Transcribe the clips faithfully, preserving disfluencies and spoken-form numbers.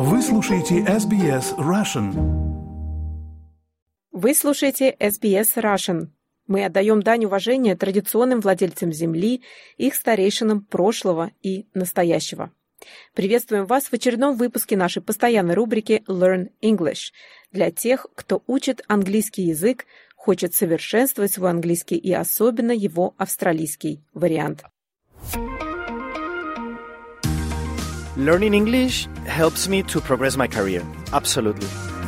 Вы слушаете эс би эс Russian. Вы слушаете эс би эс Russian. Мы отдаем дань уважения традиционным владельцам земли, их старейшинам прошлого и настоящего. Приветствуем вас в очередном выпуске нашей постоянной рубрики Learn English для тех, кто учит английский язык, хочет совершенствовать свой английский и особенно его австралийский вариант. Learning English helps me to progress my career. Absolutely.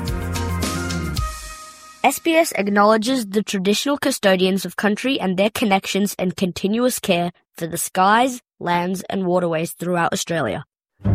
S B S acknowledges the traditional custodians of country and their connections and continuous care for the skies, lands and waterways throughout Australia.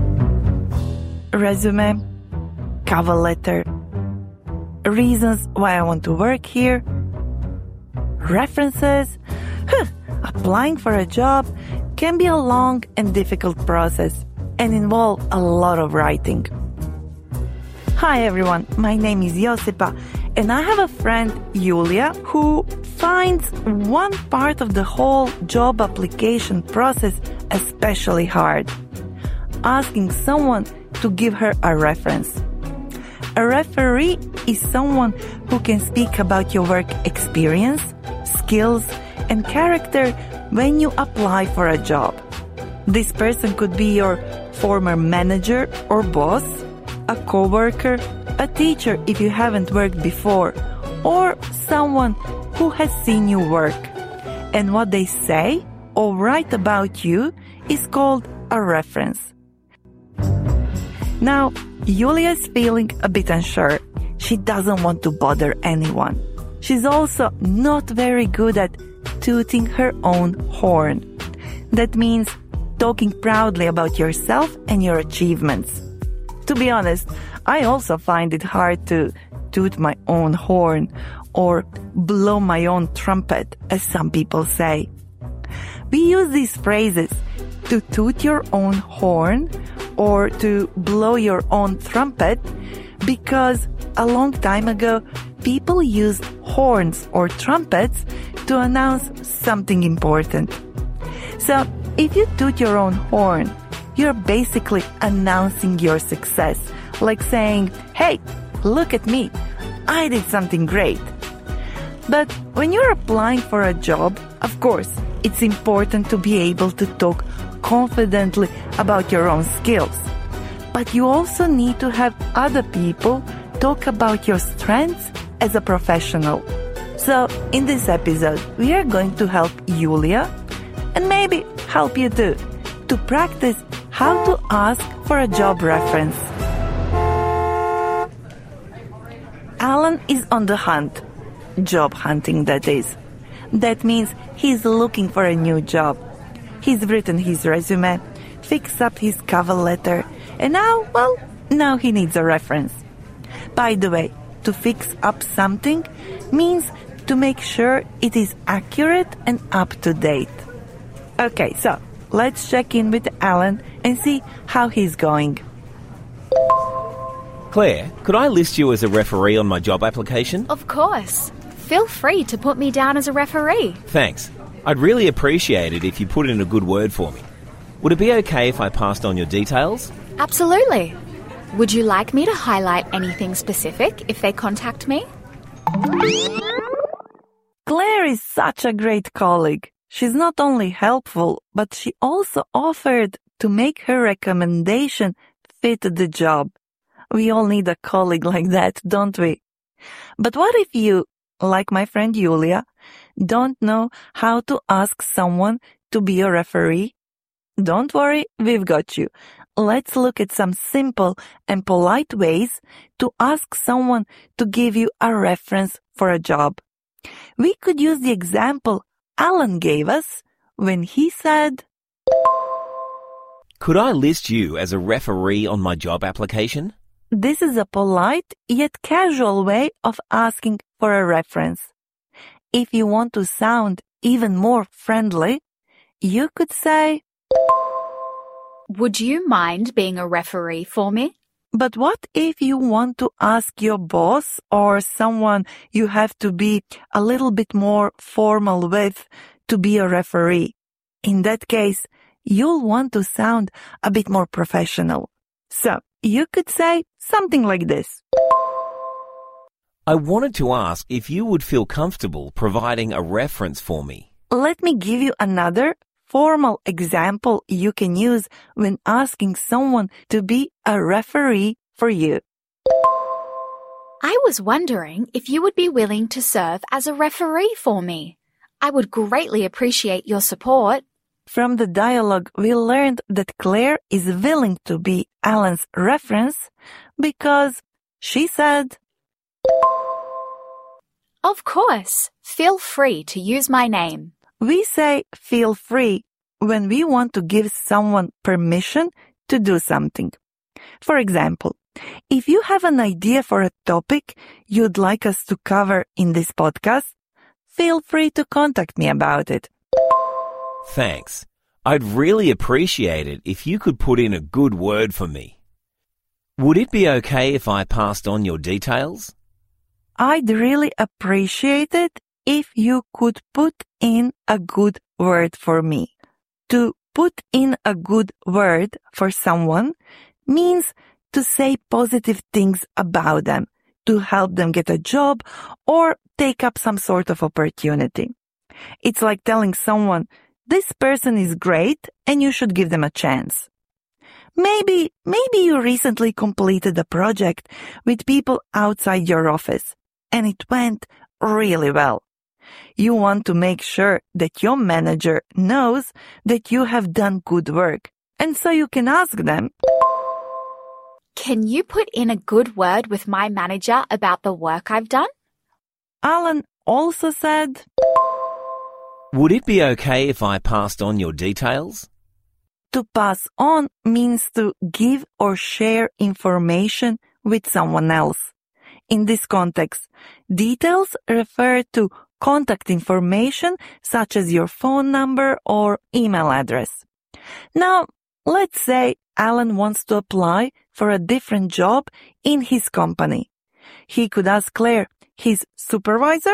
Resume, cover letter, reasons why I want to work here, references. Huh, applying for a job can be a long and difficult process and involve a lot of writing. Hi everyone, my name is Josipa and I have a friend, Julia, who finds one part of the whole job application process especially hard. Asking someone to give her a reference. A referee is someone who can speak about your work experience, skills, and character when you apply for a job. This person could be your former manager or boss, a coworker, a teacher if you haven't worked before, or someone who has seen you work. And what they say or write about you is called a reference. Now, Julia is feeling a bit unsure. She doesn't want to bother anyone. She's also not very good at tooting her own horn. That means talking proudly about yourself and your achievements. To be honest, I also find it hard to toot my own horn or blow my own trumpet, as some people say. We use these phrases to toot your own horn or to blow your own trumpet because a long time ago, people used horns or trumpets to announce something important. So, if you toot your own horn, you're basically announcing your success, like saying, hey, look at me, I did something great. But when you're applying for a job, of course, it's important to be able to talk confidently about your own skills. But you also need to have other people talk about your strengths as a professional. So, in this episode, we are going to help Julia, and maybe help you too, to practice how to ask for a job reference. Alan is on the hunt. Job hunting, that is. That means he's looking for a new job. He's written his resume, fixed up his cover letter, and now, well, now he needs a reference. By the way, to fix up something means to make sure it is accurate and up to date. Okay, so let's check in with Alan and see how he's going. Claire, could I list you as a referee on my job application? Of course. Feel free to put me down as a referee. Thanks. I'd really appreciate it if you put in a good word for me. Would it be okay if I passed on your details? Absolutely. Would you like me to highlight anything specific if they contact me? Claire is such a great colleague. She's not only helpful, but she also offered to make her recommendation fit the job. We all need a colleague like that, don't we? But what if you, like my friend Julia, don't know how to ask someone to be a referee? Don't worry, we've got you. Let's look at some simple and polite ways to ask someone to give you a reference for a job. We could use the example Alan gave us when he said, Could I list you as a referee on my job application? This is a polite yet casual way of asking for a reference. If you want to sound even more friendly, you could say, Would you mind being a referee for me? But what if you want to ask your boss or someone you have to be a little bit more formal with to be a referee? In that case, you'll want to sound a bit more professional. So, you could say something like this. I wanted to ask if you would feel comfortable providing a reference for me. Let me give you another formal example you can use when asking someone to be a referee for you. I was wondering if you would be willing to serve as a referee for me. I would greatly appreciate your support. From the dialogue, we learned that Claire is willing to be Alan's reference because she said, Of course, feel free to use my name. We say feel free when we want to give someone permission to do something. For example, if you have an idea for a topic you'd like us to cover in this podcast, feel free to contact me about it. Thanks. I'd really appreciate it if you could put in a good word for me. Would it be okay if I passed on your details? I'd really appreciate it if you could put in a good word for me. To put in a good word for someone means to say positive things about them, to help them get a job or take up some sort of opportunity. It's like telling someone, this person is great and you should give them a chance. Maybe, maybe you recently completed a project with people outside your office and it went really well. You want to make sure that your manager knows that you have done good work, and so you can ask them, Can you put in a good word with my manager about the work I've done? Alan also said, Would it be okay if I passed on your details? To pass on means to give or share information with someone else. In this context, details refer to contact information such as your phone number or email address. Now, let's say Alan wants to apply for a different job in his company. He could ask Claire, his supervisor,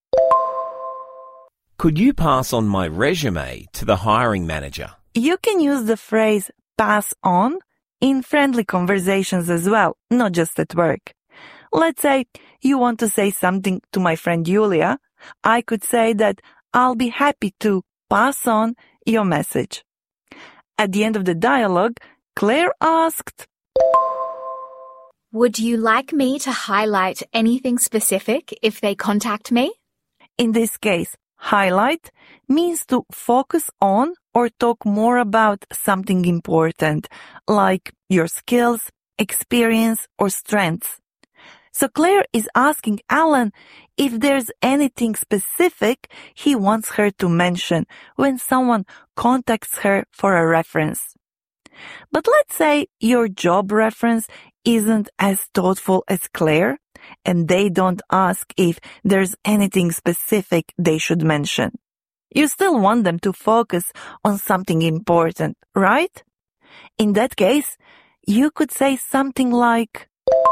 Could you pass on my resume to the hiring manager? You can use the phrase pass on in friendly conversations as well, not just at work. Let's say you want to say something to my friend Julia. I could say that I'll be happy to pass on your message. At the end of the dialogue, Claire asked, Would you like me to highlight anything specific if they contact me? In this case, highlight means to focus on or talk more about something important, like your skills, experience, or strengths. So Claire is asking Alan if there's anything specific he wants her to mention when someone contacts her for a reference. But let's say your job reference isn't as thoughtful as Claire, and they don't ask if there's anything specific they should mention. You still want them to focus on something important, right? In that case, you could say something like,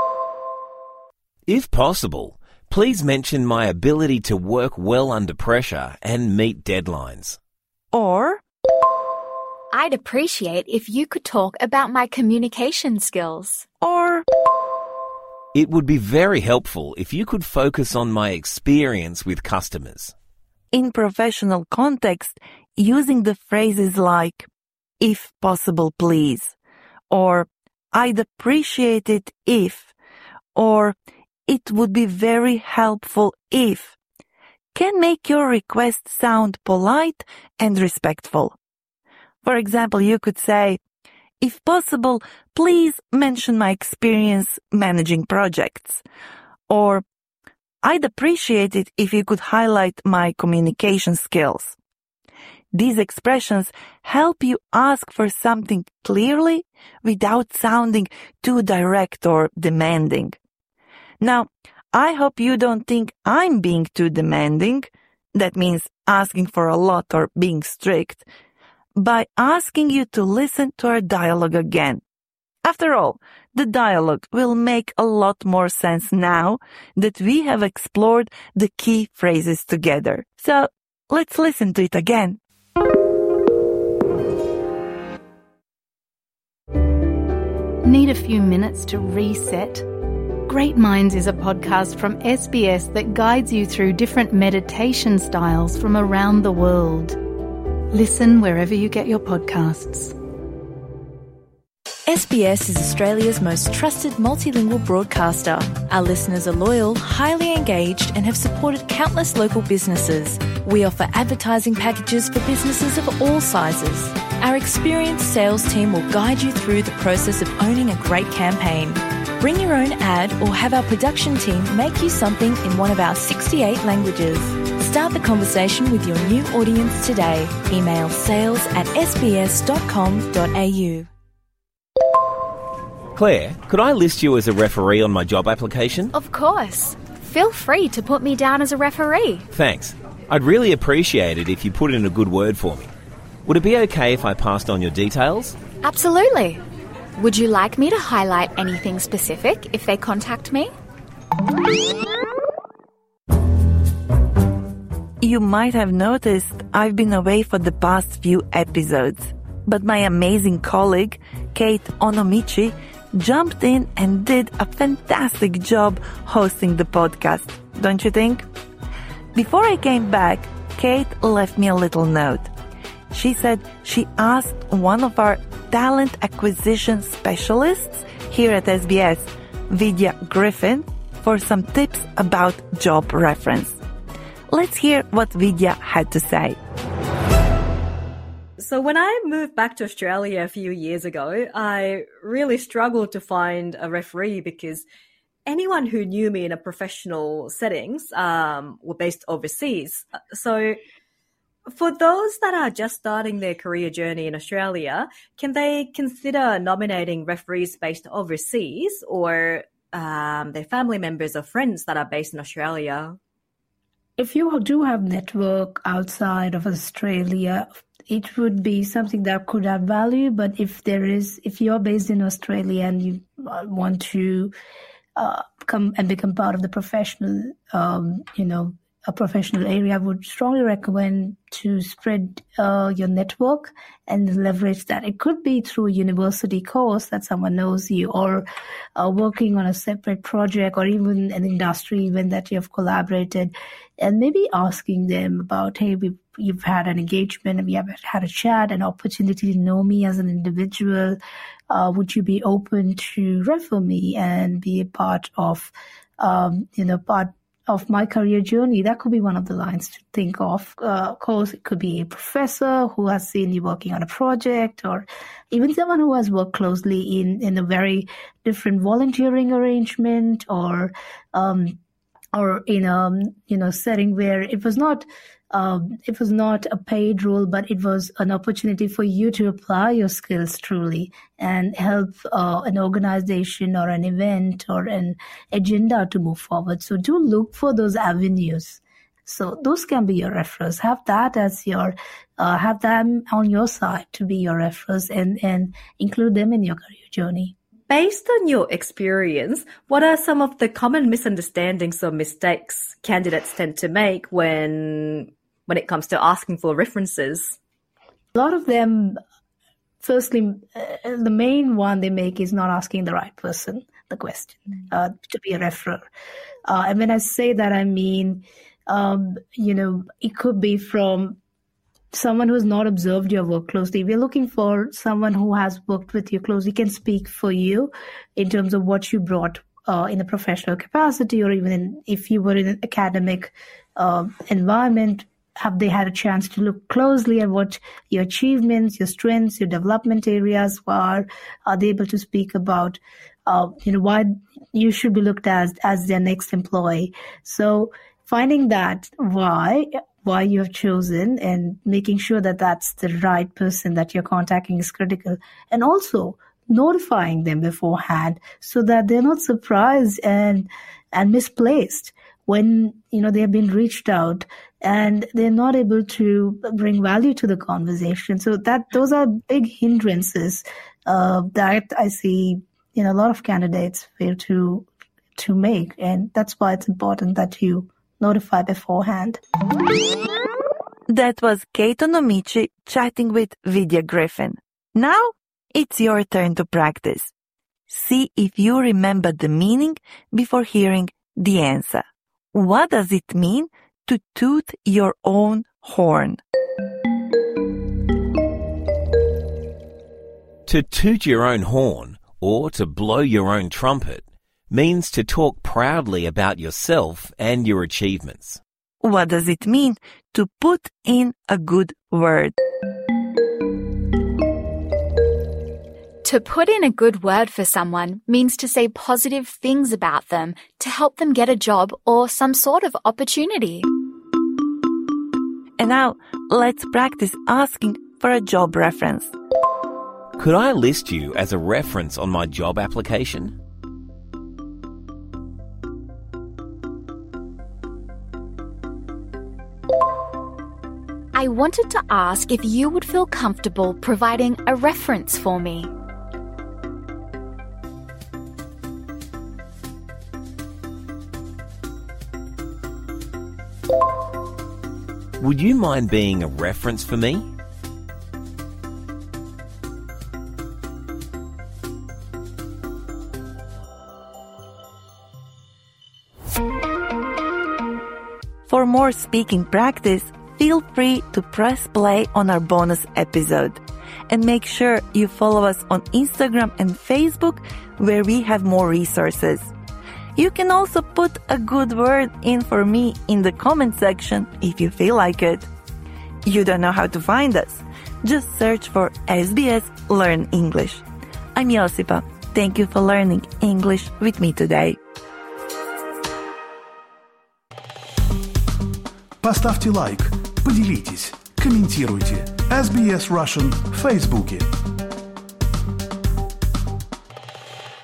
If possible, please mention my ability to work well under pressure and meet deadlines. or, I'd appreciate if you could talk about my communication skills. or, It would be very helpful if you could focus on my experience with customers. in professional context, using the phrases like, if possible, please, or I'd appreciate it if, or it would be very helpful if, can make your request sound polite and respectful. For example, you could say, if possible, please mention my experience managing projects, or I'd appreciate it if you could highlight my communication skills. These expressions help you ask for something clearly without sounding too direct or demanding. Now, I hope you don't think I'm being too demanding. That means asking for a lot or being strict, by asking you to listen to our dialogue again. After all, the dialogue will make a lot more sense now that we have explored the key phrases together. So, let's listen to it again. Need a few minutes to reset? Great Minds is a podcast from S B S that guides you through different meditation styles from around the world. Listen wherever you get your podcasts. S B S is Australia's most trusted multilingual broadcaster. Our listeners are loyal, highly engaged, and have supported countless local businesses. We offer advertising packages for businesses of all sizes. Our experienced sales team will guide you through the process of owning a great campaign. Bring your own ad or have our production team make you something in one of our sixty-eight languages. Start the conversation with your new audience today. Email sales at s b s dot com dot a u. Claire, could I list you as a referee on my job application? Of course. Feel free to put me down as a referee. Thanks. I'd really appreciate it if you put in a good word for me. Would it be okay if I passed on your details? Absolutely. Would you like me to highlight anything specific if they contact me? You might have noticed I've been away for the past few episodes, but my amazing colleague, Kate Onomichi, jumped in and did a fantastic job hosting the podcast, don't you think? Before I came back, Kate left me a little note. She said she asked one of our talent acquisition specialists here at S B S, Vidya Griffin, for some tips about job reference. Let's hear what Vidya had to say. So when I moved back to Australia a few years ago, I really struggled to find a referee because anyone who knew me in a professional settings um, were based overseas. So for those that are just starting their career journey in Australia, can they consider nominating referees based overseas or um, their family members or friends that are based in Australia? If you do have network outside of Australia, it would be something that could add value. But if there is, if you're based in Australia and you want to uh, come and become part of the professional, um, you know, a professional area, I would strongly recommend to spread uh, your network and leverage that. It could be through a university course that someone knows you, or uh, working on a separate project, or even an industry event that you have collaborated, and maybe asking them about, hey, we've, you've had an engagement and we have had a chat, an opportunity to know me as an individual. Uh, would you be open to refer me and be a part of, um, you know, part of my career journey? That could be one of the lines to think of. Uh, of course, it could be a professor who has seen you working on a project, or even someone who has worked closely in, in a very different volunteering arrangement, or um, or in a you know setting where it was not um, it was not a paid role, but it was an opportunity for you to apply your skills truly and help uh, an organization or an event or an agenda to move forward. So do look for those avenues. So those can be your referrals. Have that as your, uh, have them on your side to be your referrals, and, and include them in your career journey. Based on your experience, what are some of the common misunderstandings or mistakes candidates tend to make when when it comes to asking for references? A lot of them, firstly, uh, the main one they make is not asking the right person the question uh, to be a referrer. Uh, and when I say that, I mean, um, you know, it could be from someone who has not observed your work closely. We're looking for someone who has worked with you closely, can speak for you in terms of what you brought uh, in a professional capacity, or even in, if you were in an academic uh, environment. Have they had a chance to look closely at what your achievements, your strengths, your development areas are? Are they able to speak about, uh, you know, why you should be looked at as, as their next employee? So finding that why, why you have chosen and making sure that that's the right person that you're contacting is critical. And also notifying them beforehand so that they're not surprised and, and misplaced when, you know, they have been reached out and they're not able to bring value to the conversation. So that those are big hindrances uh, that I see, you know, a lot of candidates fail to to make, and that's why it's important that you notify beforehand. That was Kate Onomichi chatting with Vidya Griffin. Now it's your turn to practice. see if you remember the meaning before hearing the answer. What does it mean to toot your own horn? To toot your own horn, or to blow your own trumpet, means to talk proudly about yourself and your achievements. What does it mean to put in a good word? To put in a good word for someone means to say positive things about them to help them get a job or some sort of opportunity. And now, let's practice asking for a job reference. Could I list you as a reference on my job application? I wanted to ask if you would feel comfortable providing a reference for me. Would you mind being a reference for me? For more speaking practice, feel free to press play on our bonus episode. And make sure you follow us on Instagram and Facebook, where we have more resources. You can also put a good word in for me in the comment section if you feel like it. You don't know how to find us? Just search for S B S Learn English. I'm Josipa. Thank you for learning English with me today. Поставьте лайк, поделитесь, комментируйте. эс би эс Russian в Фейсбуке.